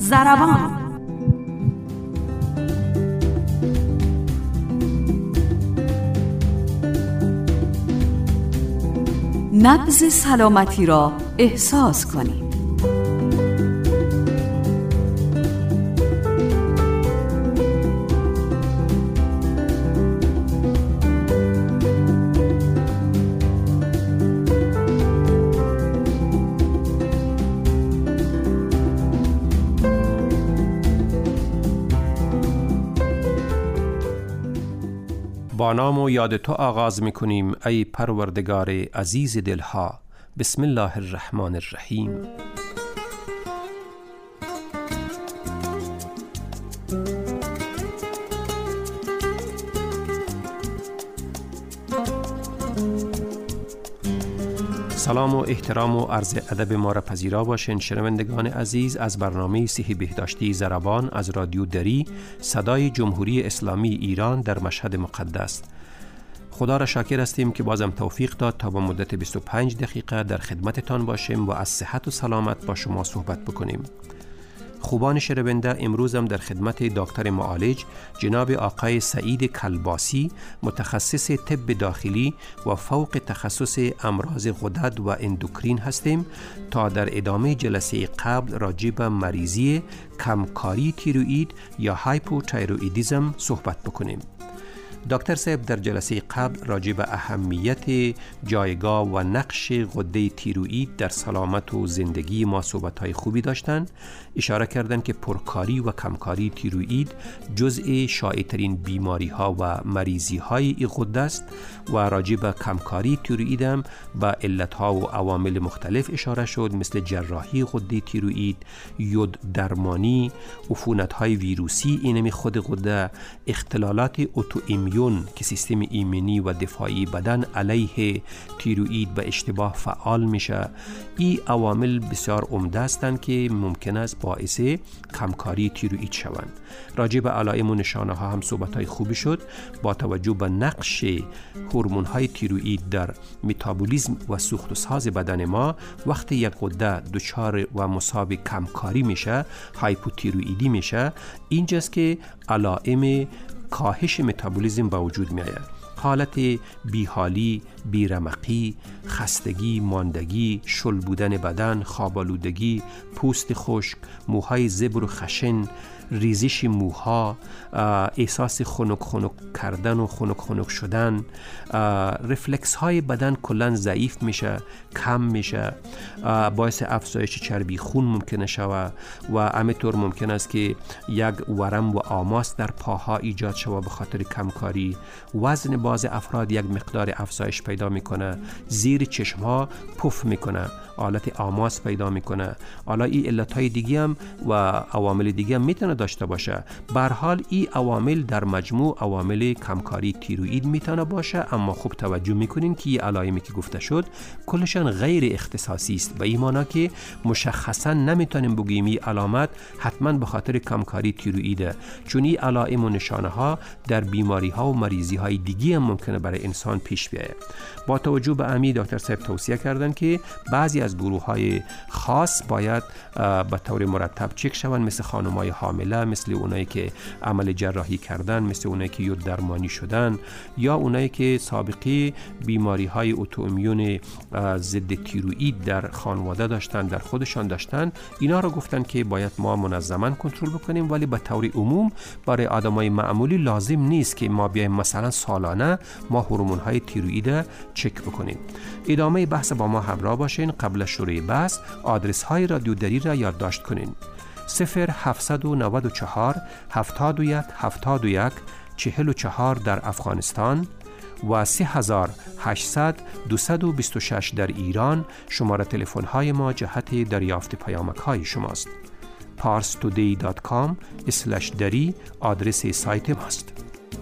ضربان. نبض سلامتی را احساس کنید. با نام و یاد تو آغاز می‌کنیم ای پروردگار عزیز دلها. بسم الله الرحمن الرحیم. سلام و احترام و عرض ادب ما را پذیرا باشین شنوندگان عزیز از برنامه صحی بهداشتی ضربان از رادیو دری، صدای جمهوری اسلامی ایران در مشهد مقدس. خدا را شاکر هستیم که بازم توفیق داد تا با مدت 25 دقیقه در خدمتتان باشیم و از صحت و سلامت با شما صحبت بکنیم. خوبان شنونده، امروز هم در خدمت دکتر معالج جناب آقای سعید کلباسی، متخصص طب داخلی و فوق تخصص امراض غدد و اندوکرین هستیم تا در ادامه جلسه قبل راجع به مریضی کمکاری تیروئید یا هایپوتایروئیدیسم صحبت بکنیم. دکتر صاحب در جلسه قبل راجع به اهمیت جایگاه و نقش غده تیروئید در سلامت و زندگی ما صحبت‌های خوبی داشتند. اشاره کردند که پرکاری و کمکاری تیروئید جزء شایع‌ترین بیماری‌ها و مریضی‌های این غده است و راجع به کمکاری تیروئید هم به علت‌ها و عوامل مختلف اشاره شد، مثل جراحی غده تیروئید، یود درمانی، عفونت‌های ویروسی اینمی خود غده، اختلالات اتوئیمون که سیستم ایمنی و دفاعی بدن علیه تیروئید به اشتباه فعال میشه. این عوامل بسیار عمده هستند که ممکن است باعث کمکاری تیروئید شوند. راجع به علائم و نشانه ها هم صحبت های خوبی شد. با توجه به نقش هورمون های تیروئید در متابولیسم و سوخت و ساز بدن ما، وقتی یک غده دچار و مصاب کمکاری میشه، هایپوتیروئیدی میشه، اینجاست که علائم کاهش متابولیسم به وجود می آید. حالت بیحالی، بیرمقی، خستگی، ماندگی، شل بودن بدن، خوابالودگی، پوست خشک، موهای زبر و خشن، ریزش موها، احساس خنک کردن و خنک شدن، رفلکس های بدن کلن ضعیف میشه، کم میشه، باعث افزایش چربی خون ممکنه شود و همینطور ممکن است که یک ورم و آماس در پاها ایجاد شود به خاطر کمکاری. وزن بعض افراد یک مقدار افزایش پیدا میکنه، زیر چشم ها پف میکنه، حالت آماس پیدا میکنه. حالا این علتهای دیگه هم و عوامل دیگه هم میتونه داشته باشه. به هر حال این عوامل در مجموع عوامل کمکاری تیروئید میتونه باشه، اما خوب توجه میکنین که این علائمی که گفته شد کلشان غیر اختصاصی است، به این معنی که مشخصا نمیتونیم بگیم این علامت حتما به خاطر کمکاری تیروئیده، چون این علائم و نشانه ها در بیماری ها و مریضی های دیگه هم ممکنه برای انسان پیش بیاید. با توجه به امی دکتر صاحب توصیه کردن که بعضی از گروه های خاص باید به طور مرتب چک شوند، مثل خانم‌های حامله، مثل اونایی که عمل جراحی کردن، مثل اونایی که یود درمانی شدن، یا اونایی که سابقه بیماری های اتوئیمون ضد تیروئید در خانواده داشتن، در خودشان داشتن. اینا رو گفتن که باید ما منظما کنترل بکنیم، ولی به طور عموم برای آدمای معمولی لازم نیست که ما بیایم مثلا سالانه ما هورمون های تیروئید چک بکنیم. ادامه بحث با ما همراه باشین. قبل شروع بحث آدرس های رادیو دری را یادداشت کنین: 0794 71 71 44 در افغانستان و 3800 226 در ایران. شماره تلفن های ما جهت دریافت پیامک های شماست. parstoday.com/dari آدرس سایت ماست.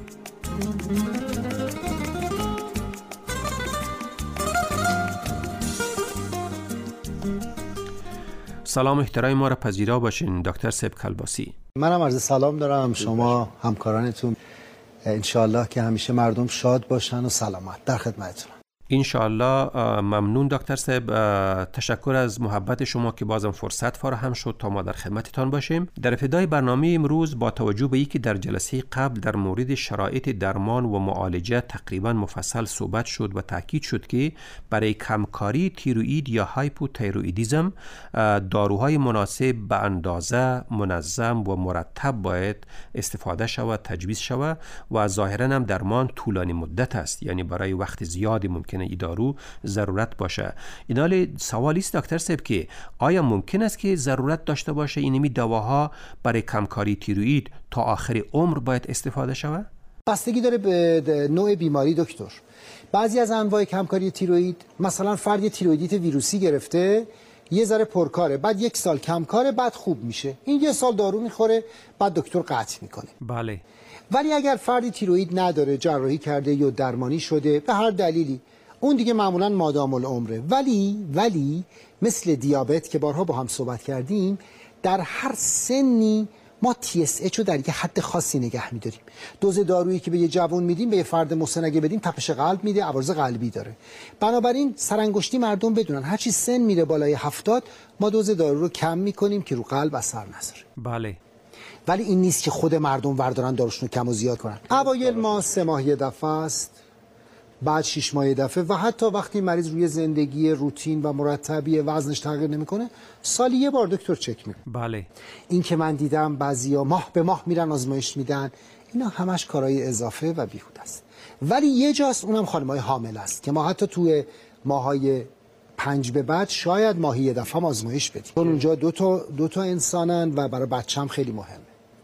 سلام احترام ما را پذیرا باشین دکتر صاحب کلباسی. منم عرض سلام دارم شما همکارانتون. انشالله که همیشه مردم شاد باشن و سلامت. در خدمتتونم. انشاءالله. ممنون دکتر صاحب، تشکر از محبت شما که بازم فرصت فراهم شد تا ما در خدمتتان باشیم. در ابتدای برنامه امروز با توجه به اینکه در جلسه قبل در مورد شرایط درمان و معالجه تقریبا مفصل صحبت شد و تاکید شد که برای کمکاری تیروئید یا هایپوتایروئیدیسم داروهای مناسب به اندازه، منظم و مرتب باید استفاده شود، تجویز شود و ظاهرا هم درمان طولانی مدت است، یعنی برای وقت زیادی ممکنه این دارو ضرورت باشه. اینال سوالی است دکتر صاحب که آیا ممکن است که ضرورت داشته باشه اینمی دواها برای کمکاری تیروئید تا آخر عمر باید استفاده شود؟ بستگی داره به نوع بیماری دکتر. بعضی از انواع کمکاری تیروئید، مثلا فرد تیروئیدیت ویروسی گرفته، یه ذره پرکاره، بعد 1 سال کمکاره، بعد خوب میشه، این 1 سال دارو میخوره، بعد دکتر قطع میکنه. بله. ولی اگر فردی تیروئید نداره، جراحی کرده یا درمانی شده به هر دلیلی، اون دیگه معمولا مادام العمره. ولی مثل دیابت که بارها با هم صحبت کردیم، در هر سنی ما TSH رو در یک حد خاصی نگه می‌داریم. دوز دارویی که به یه جوان میدیم به یه فرد مسن اگه بدیم تپش قلب میده، عوارض قلبی داره. بنابراین سرانگشتی مردم بدونن هر چی سن میره بالای 70 ما دوز دارو رو کم می‌کنیم که رو قلب اثر نذاره. بله. ولی این نیست که خود مردم وردارن داروشون رو کم و زیاد کنن. اوایل ما 3 ماه یه دفعه است، بعد 6 ماه یه دفعه، و حتی وقتی مریض روی زندگی روتین و مرتبی وزنش تغییر نمیکنه سالی یه بار دکتر چک میکنه. بله. این که من دیدم بعضیا ماه به ماه میرن آزمایش میدن، اینا همش کارهای اضافه و بیهوده است. ولی یه جاست، اونم خانم‌های حامل است که ما حتی توی ماهای 5 به بعد شاید ماهی یه دفعه آزمایش بدیم، چون اونجا دو تا انسانن و برای بچه‌م خیلی مهمه.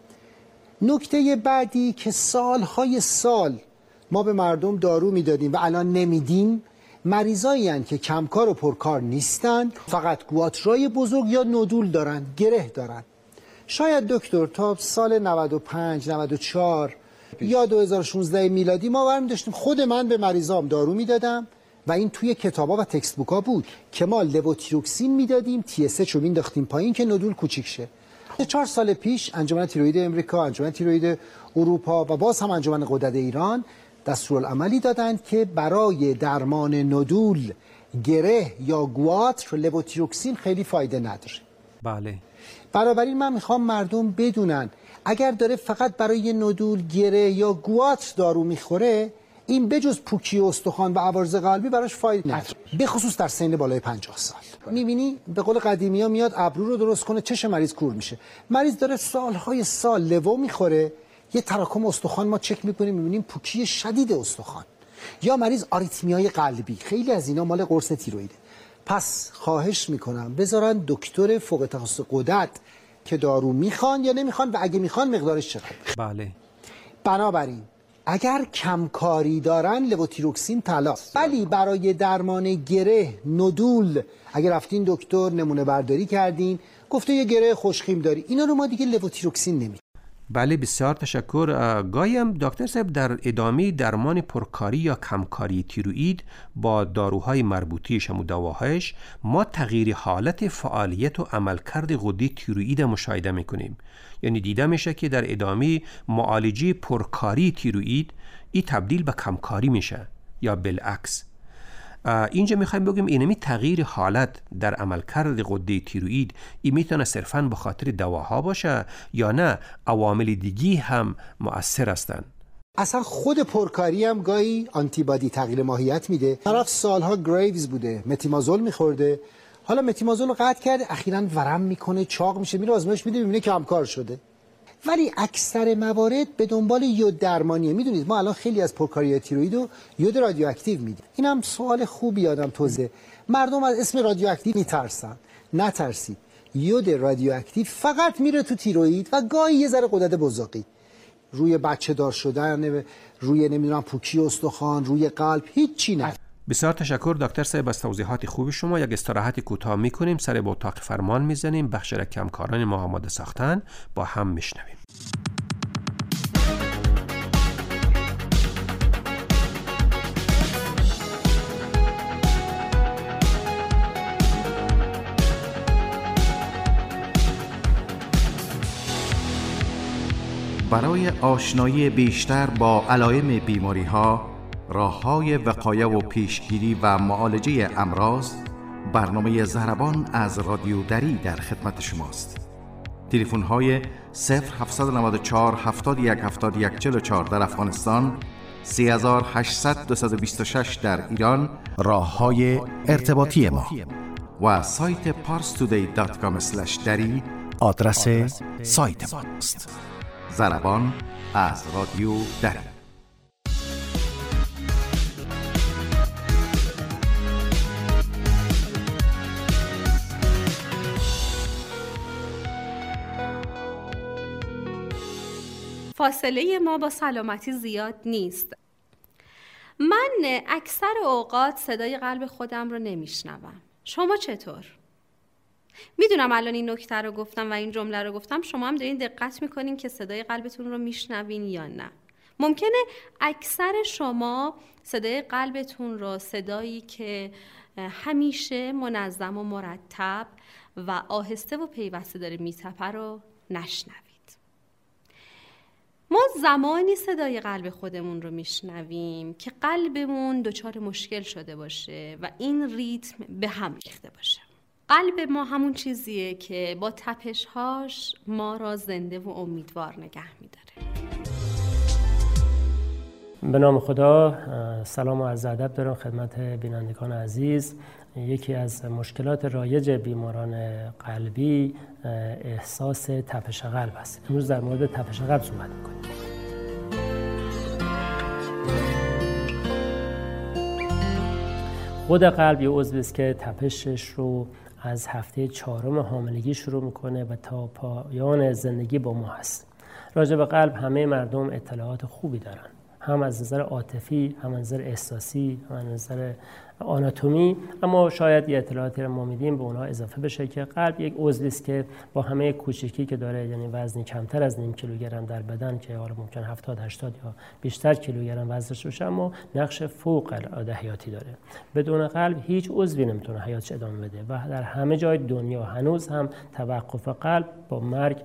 نکته بعدی که سالهای سال ما به مردم دارو میدادیم و الان نمیدیم، مریضایی هستند که کمکار و پرکار نیستن، فقط گواترای بزرگ یا نودول دارن، گره دارن. شاید دکتر تا سال 95 94 یا 2016 میلادی ما برمی داشتیم خود من به مریضام دارو میدادم و این توی کتابا و تکست بوکا بود که ما لووتیروکسین میدادیم، TSH رو مینداختیم پایین که نودول کوچیک شه. 4 سال پیش انجمن تیروئید امریکا، انجمن تیروئید اروپا و باز هم انجمن غدد ایران دستورالعملی دادند که برای درمان نودول، گره یا گواتر لووتیروکسین خیلی فایده نداره. بله. بنابراین من میخوام مردم بدونن اگر داره فقط برای نودول، گره یا گواتر دارو میخوره، این بجز پوکی استخوان و عوارض قلبی براش فایده نداره، به خصوص در سن بالای 50 سال. میبینی به قول قدیمی‌ها میاد ابرو رو درست کنه، چش مریض کور میشه. مریض داره سالهای سال لوو میخوره، یه تراکم استخوان ما چک میکنیم میبینیم پوکی شدید استخوان، یا مریض آریتمیای قلبی، خیلی از اینا مال قرص تیروئیده. پس خواهش میکنم بذارن دکتر فوق تخصص غدد که دارو میخوان یا نمیخوان و اگه میخوان مقدارش چقدر. بله. بنابراین اگر کمکاری دارن لووتیروکسین طلا، ولی برای درمان گره، نودول، اگر رفتین دکتر نمونه برداری کردین گفته یه گره خوشخیم داری، اینا رو ما دیگه لووتیروکسین نمیدیم. بله، بسیار تشکر. گایم دکتر صاحب در ادامه درمان پرکاری یا کمکاری تیروئید با داروهای مربوطیش و دواهایش ما تغییر حالت فعالیت و عملکرد غده تیروئید مشاهده میکنیم. یعنی دیده میشه که در ادامه معالجه پرکاری تیروئید این تبدیل به کمکاری میشه یا بالعکس. اینجا میخوایم بگیم اینمی تغییر حالت در عملکرد غده تیروئید این میتونه صرفاً به خاطر دواها باشه یا نه عوامل دیگی هم مؤثر هستند؟ اصلا خود پرکاری هم گاهی آنتیبادی تغییر ماهیت میده. طرف سالها گریوز بوده، متیمازول میخورده، حالا متیمازول رو قطع کرده، اخیراً ورم میکنه، چاق میشه، میره آزمایش میده میبینه کمکار شده. ولی اکثر موارد به دنبال یود درمانیه. میدونید ما الان خیلی از پرکاری تیروئید رو یود رادیواکتیو میدیم. اینم سوال خوبی آدم توزه. مردم از اسم رادیواکتیو میترسن. نترسید. یود رادیواکتیو فقط میره تو تیروئید و گاهی یه ذره غدد بزاقی. روی بچه دار شدن، روی نمیدونم پوکی استخوان، روی قلب، هیچی نه. بسیار تشکر دکتر صاحب از توضیحات خوب شما. یک استراحت کوتاه میکنیم، سر به اتاق فرمان میزنیم، بخش را کمکاران ما آماده ساختن، با هم میشنویم. برای آشنایی بیشتر با علائم بیماری‌ها راه‌های وقایه و پیشگیری و معالجه امراض، برنامه ضربان از رادیو دری در خدمت شماست. تلفن‌های 0794 71 71 44 در افغانستان، 3800 226 در ایران راه‌های ارتباطی ما و سایت parstoday.com/dari آدرس سایت ماست. ضربان از رادیو دری. فاصله ما با سلامتی زیاد نیست. من اکثر اوقات صدای قلب خودم رو نمیشنوم. شما چطور؟ میدونم الان این نکته رو گفتم و این جمله رو گفتم، شما هم دارین دقت میکنین که صدای قلبتون رو میشنوین یا نه. ممکنه اکثر شما صدای قلبتون رو، صدایی که همیشه منظم و مرتب و آهسته و پیوسته داره میتپه، رو نشنوید. ما زمانی صدای قلب خودمون رو میشنویم که قلبمون دچار مشکل شده باشه و این ریتم به هم ریخته باشه. قلب ما همون چیزیه که با تپش‌هاش ما را زنده و امیدوار نگه می‌داره. به نام خدا، سلام و عرض ادب دارم خدمت بینندگان عزیز. یکی از مشکلات رایج بیماران قلبی احساس تپش قلب است. امروز در مورد تپش قلب صحبت می‌کنیم. خود قلب یه عضوی است که تپشش رو از هفته 4 حاملگی شروع میکنه و تا پایان زندگی با ما هست. راجع به قلب همه مردم اطلاعات خوبی دارن، هم از نظر عاطفی، هم از نظر احساسی، هم از نظر آناتومی، اما شاید یه اطلاعاتی رو ما میدیم به اونها اضافه بشه که قلب یک عضوی است که با همه کوچکی که داره، یعنی وزنی کمتر از نیم کیلوگرم در بدن که حالا ممکن 70 80 یا بیشتر کیلوگرم وزنش باشه، اما نقش فوق العاده حیاتی داره. بدون قلب هیچ عضوی نمیتونه حیاتش ادامه بده و در همه جای دنیا هنوز هم توقف قلب با مرگ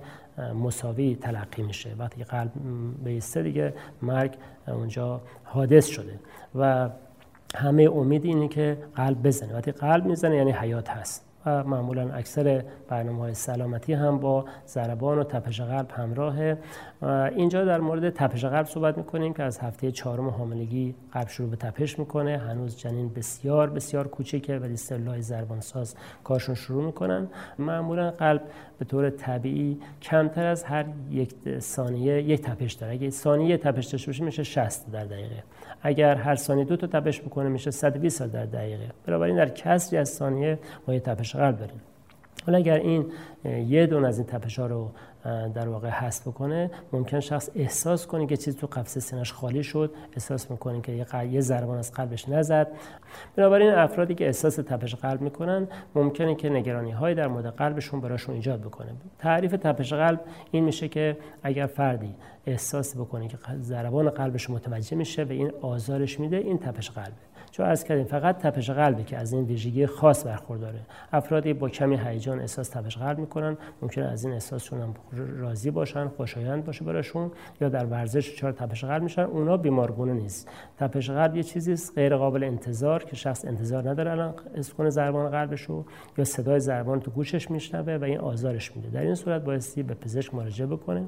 مساوی تلقی میشه. وقتی قلب بیسته دیگه مرگ اونجا حادث شده و همه امید اینه که قلب بزنه. وقتی قلب میزنه یعنی حیات هست و معمولا اکثر برنامه‌های سلامتی هم با ضربان و تپش قلب همراهه. اینجا در مورد تپش قلب صحبت میکنیم که از هفته 4 حاملگی قلب شروع به تپش میکنه. هنوز جنین بسیار بسیار کوچیکه ولی سلولای ضربانساز کارشون شروع میکنن. معمولا قلب به طور طبیعی کمتر از هر یک ثانیه یک تپش داره. اگه ثانیه تپش داشته باشه میشه 60 در دقیقه. اگر هر ثانیه 2 تا تپش بکنه میشه 120 در دقیقه. بنابراین در کسری از ثانیه ما یه تپش قلب داریم. حالا اگر این یه دونه از این تپش‌ها رو در واقع حذف بکنه، ممکن شخص احساس کنه که چیزی تو قفسه سینه‌اش خالی شد، احساس می‌کنه که یه ضربان از قلبش نزد. بنابراین افرادی که احساس تپش قلب می‌کنن ممکنه که نگرانی‌های در مورد قلبشون براشون ایجاد بکنه. تعریف تپش قلب این میشه که اگر فردی احساس بکنه که ضربان قلبش متوجه میشه و این آزارش میده، این تپش قلبه. چون عرض کردیم فقط تپش قلبی که از این ویژگی خاص برخورداره. افرادی با کمی هیجان احساس تپش قلب میکنن، ممکنه از این احساسشون هم راضی باشن، خوشایند باشه براشون، یا در ورزش دچار تپش قلب میشن. اونا بیمارگونه نیست. تپش قلب یه چیزی است غیر قابل انتظار که شخص انتظار نداره الان حس کنه ضربان قلبشو یا صدای ضربان تو گوشش میشنوه و این آزارش میده. در این صورت بایستی به پزشک مراجعه بکنه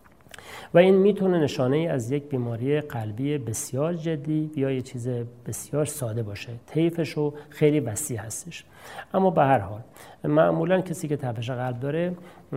و این میتونه نشانه ای از یک بیماری قلبی بسیار جدی یا یه چیز بسیار ساده باشه. طیفشو خیلی وسیع هستش. اما به هر حال معمولا کسی که تپش قلب داره،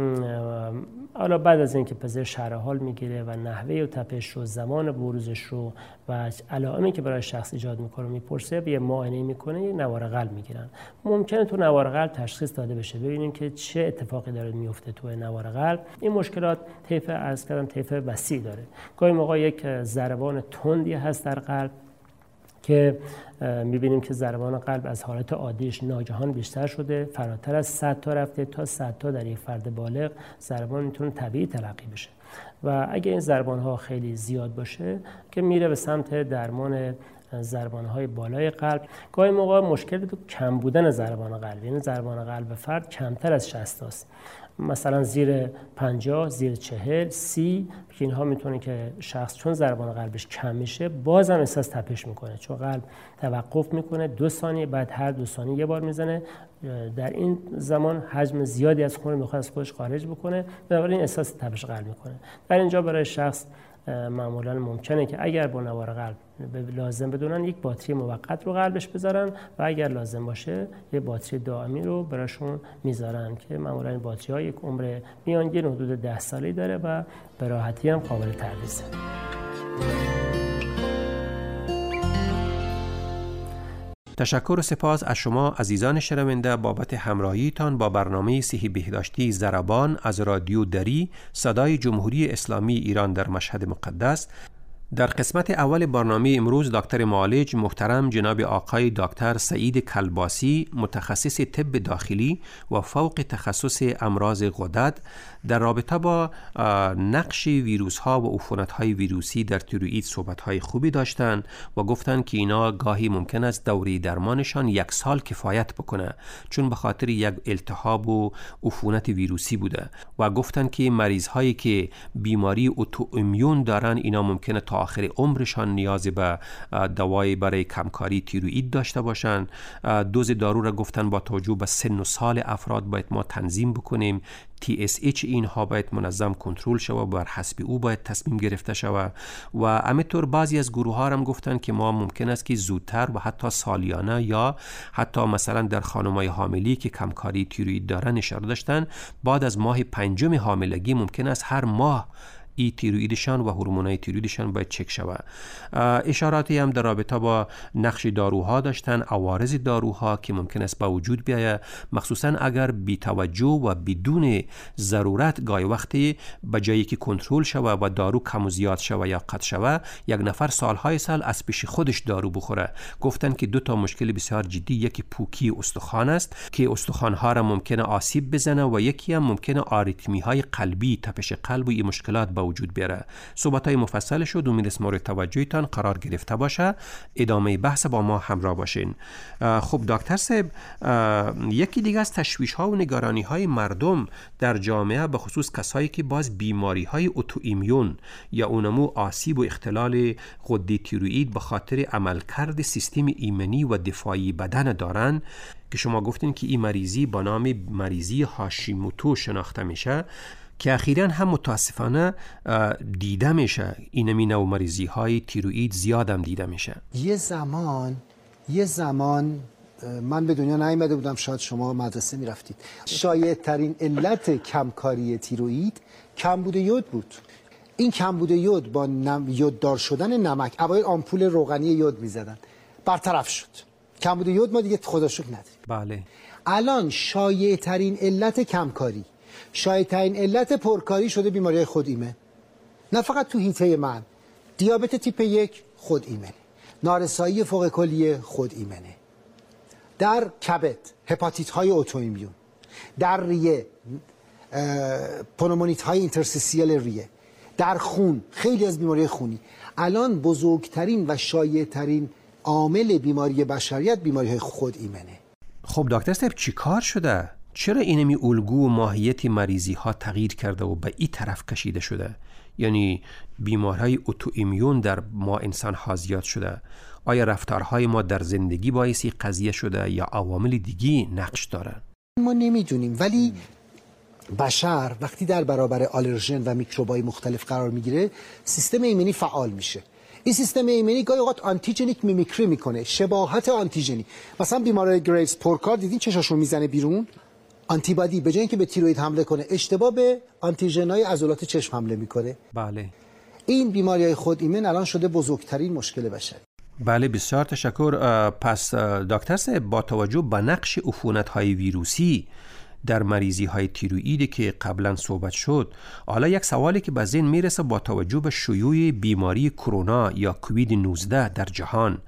حالا بعد از اینکه پزشک شرح حال میگیره و نحوه تپش رو، زمان بروزش رو و علائمی که برای شخص ایجاد میکنه میپرسه، یه معاینه میکنه، یه نوار قلب میگیرن. ممکنه تو نوار قلب تشخیص داده بشه، ببینیم که چه اتفاقی داره میفته تو نوار قلب. این مشکلات طیف وسیع داره. گاهی موقع یک ضربان تندی هست در قلب که می‌بینیم که ضربان قلب از حالت عادیش ناگهان بیشتر شده، فراتر از 100 تا رفته تا 100 تا در یک فرد بالغ ضربان میتونه طبیعی تلقی بشه. و اگه این ضربان‌ها خیلی زیاد باشه که میره به سمت درمان ضربان‌های بالای قلب. گاهی موقع مشکل تو کم بودن ضربان قلب، یعنی ضربان قلب فرد کمتر از 60 است، مثلا زیر 50، زیر 40، 30 که اینها میتونه که شخص چون ضربان قلبش کم میشه بازم احساس تپش میکنه، چون قلب توقف میکنه 2 ثانیه، بعد هر 2 ثانیه یه بار میزنه. در این زمان حجم زیادی از خون میخواد از خودش خارج بکنه، بنابراین احساس تپش قلب میکنه. در اینجا برای شخص معمولا ممکنه که اگر با نوار قلب لازم بدونن یک باتری موقت رو قلبش بذارن و اگر لازم باشه یه باتری دائمی رو براشون میذارن که معمولا این باتری ها یک عمر میانگین حدود 10 سالی داره و به راحتی هم قابل تعویضه. تشکر و سپاس از شما عزیزان شنونده بابت همراهیتان با برنامه صحی بهداشتی ضربان از رادیو دری صدای جمهوری اسلامی ایران در مشهد مقدس. در قسمت اول برنامه امروز دکتر معالج محترم جناب آقای دکتر سعید کلباسی متخصص طب داخلی و فوق تخصص امراض غدد در رابطه با نقش ویروس ها و عفونت های ویروسی در تیروئید صحبت های خوبی داشتند و گفتند که اینا گاهی ممکن است دوره درمانشان 1 سال کفایت بکنه چون به خاطر یک التهاب و عفونت ویروسی بوده و گفتند که مریض هایی که بیماری اتوایمون دارن اینا ممکنه تا آخر عمرشان نیاز به دوای برای کمکاری تیروئید داشته باشند. دوز دارو را گفتن با توجه به سن و سال افراد باید ما تنظیم بکنیم. TSH اینها باید منظم کنترل شود، بر حسب او باید تصمیم گرفته شود و همینطور بعضی از گروه ها هم گفتن که ما ممکن است که زودتر و حتی سالیانه یا حتی مثلا در خانم‌های حاملی که کمکاری تیروئید دارن اشاره داشتن بعد از ماه 5 حاملگی ممکن است هر ماه تیروئیدشان و هورمونای تیروئیدشان باید چک شود. اشاراتی هم در رابطه با نقش داروها داشتن، عوارض داروها که ممکن است با وجود بیاید، مخصوصا اگر بی توجه و بدون ضرورت گاهی وقتی به جایی که کنترل شود و دارو کم و زیاد شود یا قطع شود یک نفر سالهای سال از پیش خودش دارو بخوره. گفتن که 2 مشکل بسیار جدی، یکی پوکی استخوان است که استخوانها را ممکنه آسیب بزنه و یکی هم ممکنه آریتمی های قلبی، تپش قلب و این مشکلات با وجود بیاره. صحبت‌های مفصل شد، امید مورد توجهتان قرار گرفته باشه. ادامه بحث با ما همراه باشین. خب دکتر صاحب، یکی دیگه از تشویش‌ها و نگرانی‌های مردم در جامعه به خصوص کسایی که باز بیماری‌های اتوایمون یا اونمو آسیب و اختلال غده تیروئید به خاطر عملکرد سیستم ایمنی و دفاعی بدن دارن که شما گفتین که این مریضی با نام مریضی هاشیموتو شناخته میشه که اخیراً هم متاسفانه دیده میشه. اینمی نوع مریضی های تیروئید زیاد هم دیده میشه. یه زمان من به دنیا نیامده بودم، شاید شما مدرسه میرفتید. شایع ترین علت کمکاری تیروئید کمبود یود بود. این کمبود یود با یوددار شدن نمک، اوایل آمپول روغنی یود میزدن، برطرف شد. کمبود یود ما دیگه خدا شکر نداریم. بله. الان شایع ترین علت کمکاری، شایع ترین علت پرکاری شده بیماری خود ایمن. نه فقط تو حیطه من، دیابت تیپ 1 خود ایمنه، نارسایی فوق کلیه خود ایمنه، در کبد هپاتیت های اتوایمون، در ریه پنومونیت های اینترستیسیال ریه، در خون خیلی از بیماری خونی. الان بزرگترین و شایع ترین عامل بیماری بشریت بیماری های خود ایمنه. خب دکتر صاحب چی کار شده؟ چرا اینمی الگو و ماهیت مریضی ها تغییر کرده و به این طرف کشیده شده؟ یعنی بیماری‌های اتوایمون در ما انسان ها زیاد شده. آیا رفتارهای ما در زندگی باعث قضیه شده یا عوامل دیگی نقش دارن؟ ما نمیدونیم، ولی بشر وقتی در برابر آلرژن و میکروبای مختلف قرار میگیره سیستم ایمنی فعال میشه. این سیستم ایمنی گاهی اوقات آنتیجنیک میمیکری میکنه، شباهت آنتیجنی. مثلا بیمارای گریوز پرکار دیدین چشاشون میزنه بیرون، آنتیبادی به جای اینکه به تیروئید حمله کنه اشتباه به آنتیژنای عضلات چشم حمله میکنه. بله. این بیماری‌های خود ایمن الان شده بزرگترین مشکل بشری. بله بسیار تشکر. پس دکتر صاحب با توجه به نقش عفونت‌های ویروسی در مریضی‌های تیروئید که قبلا صحبت شد، حالا یک سوالی که به ذهن میرسه با توجه به شیوع بیماری کرونا یا کووید 19 در جهان،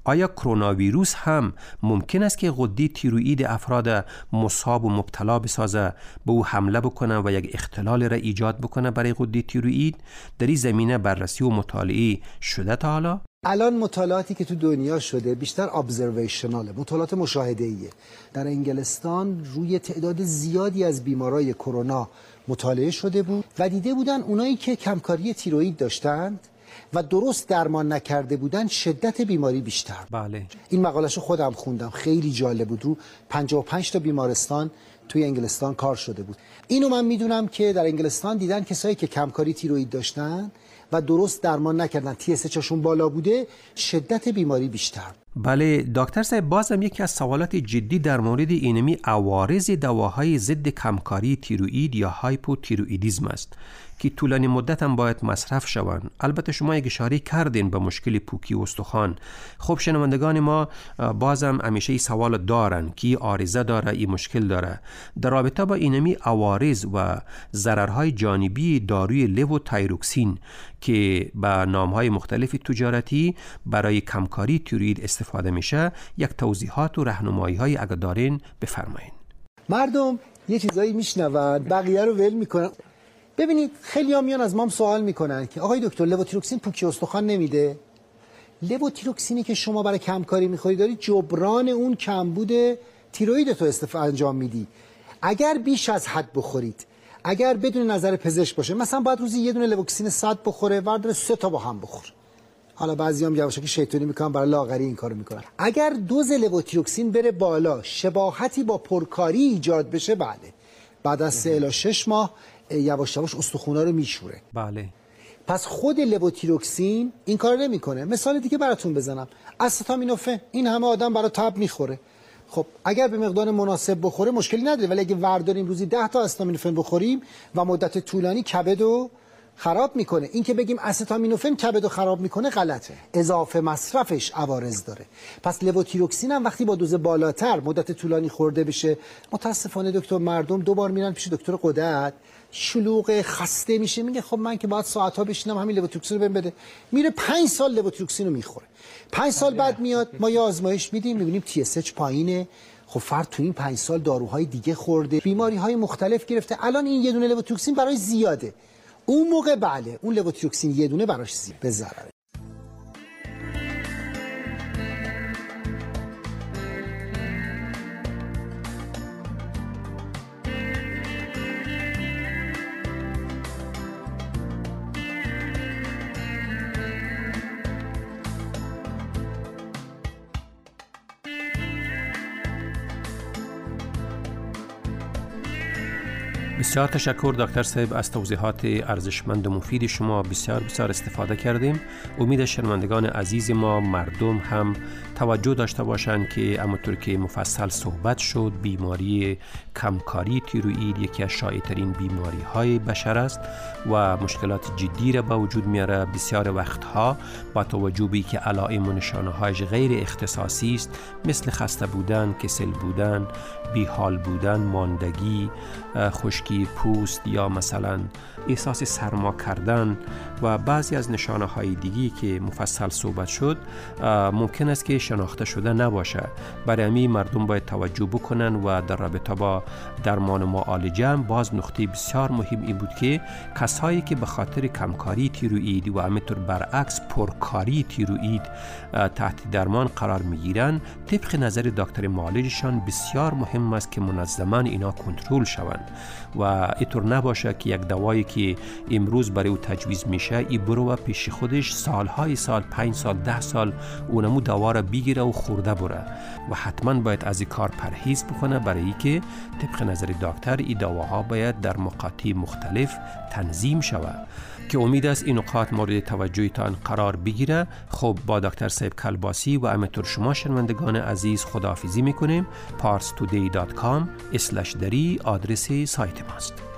آیا کرونا ویروس هم ممکن است که غده تیروئید افراد مصاب و مبتلا بسازه، به او حمله بکنه و یک اختلال را ایجاد بکنه برای غده تیروئید؟ در این زمینه بررسی و مطالعه شده تا حالا؟ الان مطالعاتی که تو دنیا شده بیشتر ابزرویشناله، مطالعات مشاهده‌ایه. در انگلستان روی تعداد زیادی از بیمارای کرونا مطالعه شده بود و دیده بودن اونایی که کمکاری تیروئید داشتند و درست درمان نکرده بودن شدت بیماری بیشتر. بله. این مقالهشو خودم خوندم، خیلی جالب بود. رو 55 تا بیمارستان توی انگلستان کار شده بود. اینو من میدونم که در انگلستان دیدن کسایی که کمکاری تیروئید داشتن و درست درمان نکردن، TSH شون بالا بوده، شدت بیماری بیشتر. بله دکتر صاحب، بازم یکی از سوالات جدی در مورد اینمی عوارض دواهای ضد کمکاری تیروئید یا هایپوتیروئیدیسم است که طولانی مدت هم باید مصرف شوند. البته شما یک اشاره کردین به مشکل پوکی استخوان. خب شنوندگان ما بازم همیشه سوال دارن که عارضه داره، این مشکل داره. در رابطه با اینمی عوارض و ضررهای جانبی داروی لووتایروکسین که به نامهای مختلف تجارتی برای کمکاری تیروئید استفاده میشه، یک توضیحات و راهنمایی‌های اگه دارین بفرمایین. مردم یه چیزایی میشنون بقیه رو ول میکنن. ببینید خیلی میان از ما سوال میکنن که آقای دکتر لووتایروکسین پوکی استخوان نمیده؟ لووتایروکسینی که شما برای کمکاری میخوری داری جبران اون کمبود تیروئید تو انجام میدی. اگر بیش از حد بخورید، اگر بدون نظر پزشک باشه، مثلا باید روزی یه دونه لووکسین 100 بخوره، ورداره 3 تا با هم بخور. حالا بعضیام یواشکی شیطانی میکنن برای لاغری این کارو میکنن. اگر دوز لووتایروکسین بره بالا، شباهتی با پرکاری ایجاد بشه، بله بعد از 3 الی 6 ماه یواش یواش استخونا رو میشوره. بله. پس خود لووتایروکسین این کار نمیکنه. مثال دیگه براتون بزنم، استامینوفن این همه آدم برای تب میخوره. خب اگر به مقدار مناسب بخوره مشکلی نداره، ولی اگه ورداریم روزی 10 تا استامینوفن بخوریم و مدت طولانی کبدو خراب میکنه. این که بگیم استامینوفن کبدو خراب میکنه غلطه. اضافه مصرفش عوارض داره. پس لووتایروکسین هم وقتی با دوز بالاتر مدت طولانی خورده بشه، متاسفانه دکتر مردم دوبار میرن پیش دکتر غدد، شلوغ، خسته میشه، میگه خب من که باید ساعت‌ها بشینم همین لووتایروکسین رو بده. میره 5 سال لووتایروکسین رو میخوره. 5 سال بعد میاد ما یه آزمایش میدیم، میبینیم TSH پایینه. خب فرد تو این 5 سال داروهای دیگه خورده، بیماری‌های مختلف گرفته. الان این یه دونه لووتایروکسین برای زیاده. اون موقع بله، اون لووتایروکسین یه دونه براش به ضرره. بسیار تشکر دکتر صاحب از توضیحات ارزشمند و مفید شما. بسیار استفاده کردیم. امید شنوندگان عزیز ما مردم هم توجه داشته باشند که همونطور که مفصل صحبت شد، بیماری کمکاری تیروئید یکی از شایع‌ترین بیماری‌های بشر است و مشکلات جدی را به وجود میاره. بسیار وقتها با توجه به که علائم و نشانه‌هایش غیر اختصاصی است، مثل خسته بودن، کسل بودن، بیحال بودن، ماندگی، خشکی پوست یا مثلا احساس سرما کردن و بعضی از نشانه‌های دیگی که مفصل صحبت شد ممکن است که شناخته شده نباشه. برای همین مردم باید توجه بکنن و در رابطه با درمان و معالجه هم باز نقطه بسیار مهم این بود که کسایی که به خاطر کمکاری تیروئید و همینطور برعکس پرکاری تیروئید تحت درمان قرار میگیرن، طبق نظر دکتر معالجشان بسیار مهم است که منظما اینا کنترل شوند و اینطور نباشه که یک دوایی که امروز برای او تجویز میشه ای برو و پیش خودش سالهای سال 5 سال 10 سال اونمو دوا را بگیره و خورده بره و حتما باید از این کار پرهیز بکنه، برای اینکه طبق نظر دکتر این دواها باید در مقاطع مختلف تنظیم شود که امید است این نکات مورد توجهتان قرار بگیره. خب با دکتر صاحب کلباسی و همینطور شما شنوندگان عزیز خداحافظی میکنیم. parstoday.com/dari آدرس سایت ماست.